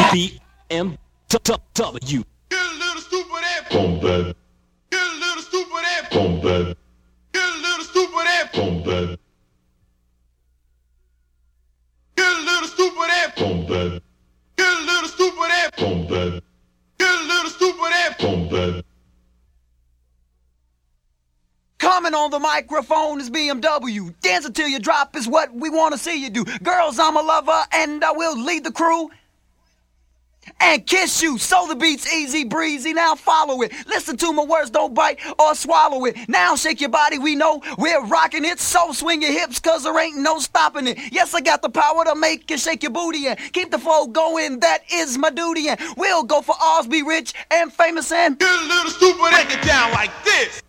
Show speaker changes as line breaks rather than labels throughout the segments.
BMW.
Get a little stupid ass. Pump that. Get a little stupid ass. Pump that. Get a little stupid ass. Pump that. Get a little stupid ass. Pump that. Get a little stupid ass. Pump that. Get a little stupid ass. Pump that.
Coming on the microphone is BMW. Dancing till you drop is what we want to see you do. Girls, I'm a lover and I will lead the crew and kiss you, so the beat's easy breezy. Now follow it, listen to my words, don't bite or swallow it. Now shake your body, we know we're rocking it. So swing your hips, cause there ain't no stopping it. Yes, I got the power to make you shake your booty and keep the flow going, that is my duty. And we'll go for ours, be rich and famous and
get a little stupid, break it down like this.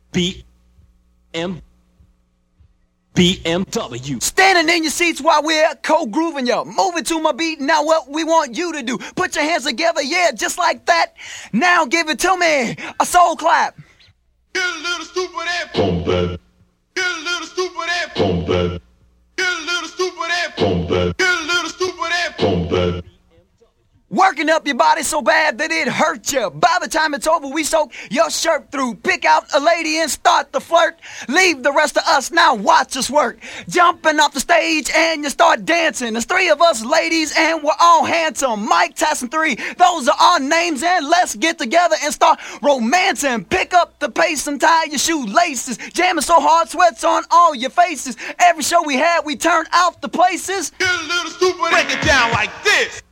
BMW.
Standing in your seats while we're co-grooving you. Moving to my beat, now what we want you to do. Put your hands together, yeah, just like that. Now give it to me, a soul clap.
Get a little stupid ass. Pump that. Get a little stupid ass. Pump that. Get a little stupid ass. Pump that. Get a little stupid ass. Pump that.
Working up your body so bad that it hurt you. By the time it's over, we soak your shirt through. Pick out a lady and start the flirt. Leave the rest of us, now watch us work. Jumping off the stage and you start dancing. There's three of us ladies and we're all handsome. Mike Tyson 3, those are our names. And let's get together and start romancing. Pick up the pace and tie your shoelaces. Jamming so hard, sweats on all your faces. Every show we had, we turned out the places.
Get a little stupid, break it down like this.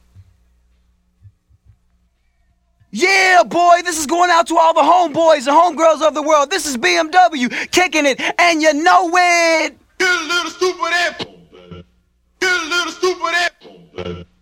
Yeah, boy, this is going out to all the homeboys and homegirls of the world. This is BMW, kicking it, and you know it.
Get a little stupid ass. Get a little stupid ass.